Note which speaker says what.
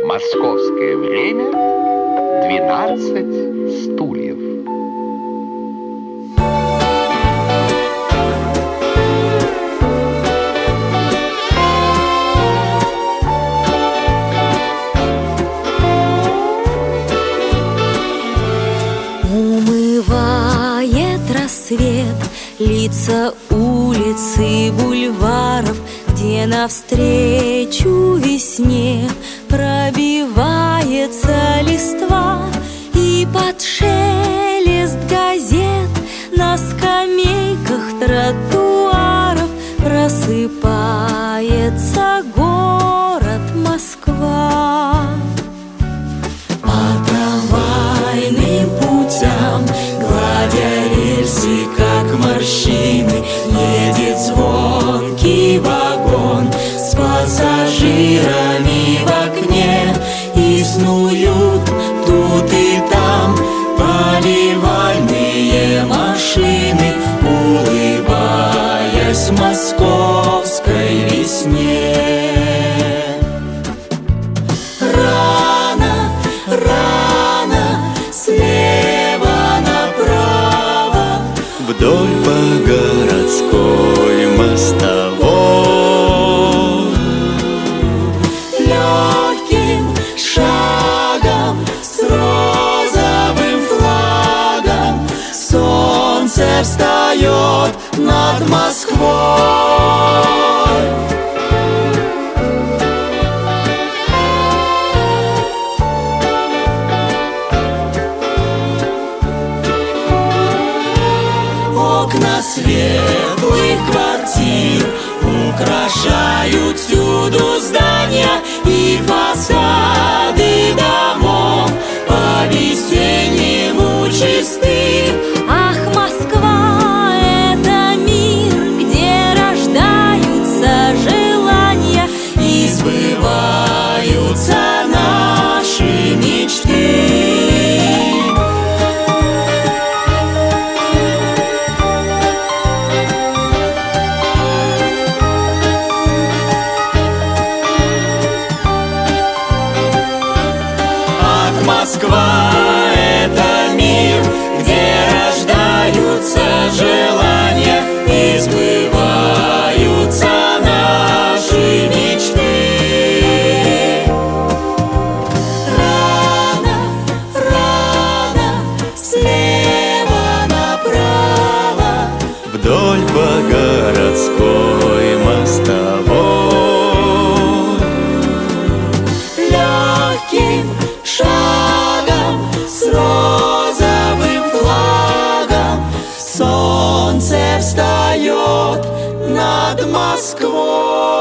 Speaker 1: Московское время 12 стульев.
Speaker 2: Умывает рассвет лица улиц и бульваров, где навстречу весне пробивается листва, и под шелест газет на скамейках тротуаров просыпается город Москва. По трамвайным путям, гладя рельсы, как морщины, едет звонкий вагон с пассажирами в окне, и снуют тут и там поливальные машины, улыбаясь московской весне. Рано, рано, слева направо,
Speaker 3: вдоль по городской мостовой,
Speaker 2: легким шагом с розовым флагом солнце встает над Москвой. Окна светлых квартир украшают всюду здания и фасады домов по-весеннему чисты. Ах, Москва, это мир, где рождаются желания и сбываются наши мечты. Москва — это мир, где рождаются желания и сбываются наши мечты. Рано, рано, слева направо,
Speaker 3: вдоль по городской мостовой,
Speaker 2: легким шагом с розовым флагом солнце встает над Москвой.